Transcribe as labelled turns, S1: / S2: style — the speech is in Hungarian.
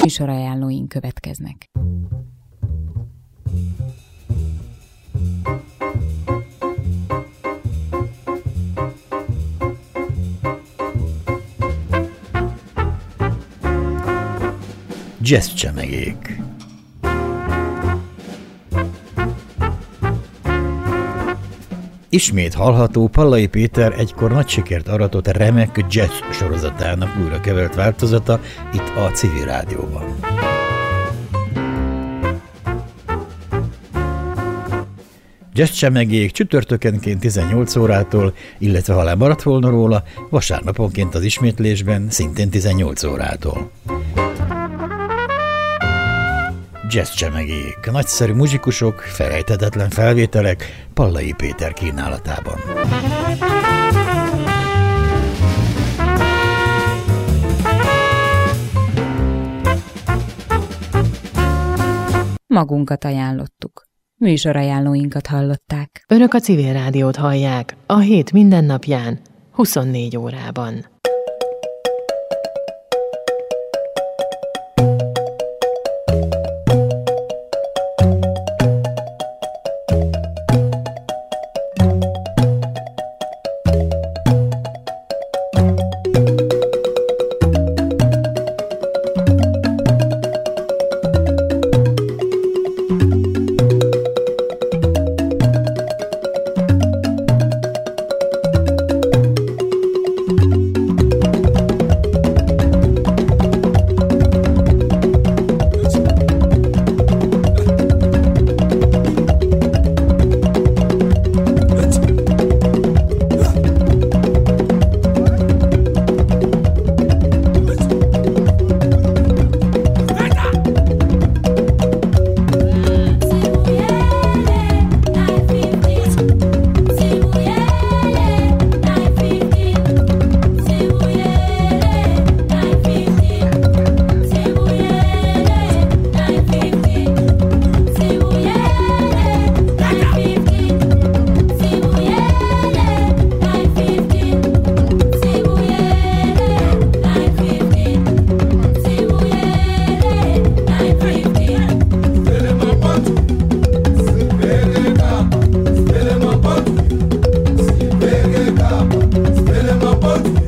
S1: Műsorajánlóink következnek.
S2: Jazzcsemegék. Ismét hallható Pallai Péter egykor nagy sikert aratott remek jazz sorozatának újra kevert változata itt a Civil Rádióban. Jazzcsemegék csütörtökenként 18 órától, illetve ha lemaradt volna róla, vasárnaponként az ismétlésben szintén 18 órától. Jazzcsemegék, nagyszerű muzsikusok, felejthetetlen felvételek Pallai Péter kínálatában.
S1: Magunkat ajánlottuk. Műsorajánlóinkat hallották.
S3: Önök a Civil Rádiót hallják a hét mindennapján, 24 órában.